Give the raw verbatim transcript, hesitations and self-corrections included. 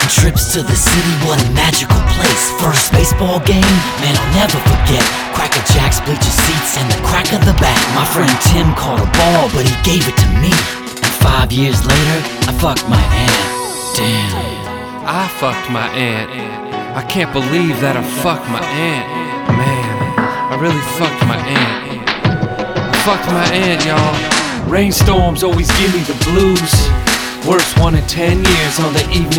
Taking trips to the city, what a magical place. First baseball game, man, I'll never forget. Cracker Jacks, bleacher seats, and the crack of the bat. My friend Tim caught a ball, but he gave it to me. And five years later, I fucked my aunt. Damn. I fucked my aunt. I can't believe that I fucked my aunt. Man, I really fucked my aunt. I fucked my aunt, y'all. Rainstorms always give me the blues. Worst one in ten years on the evening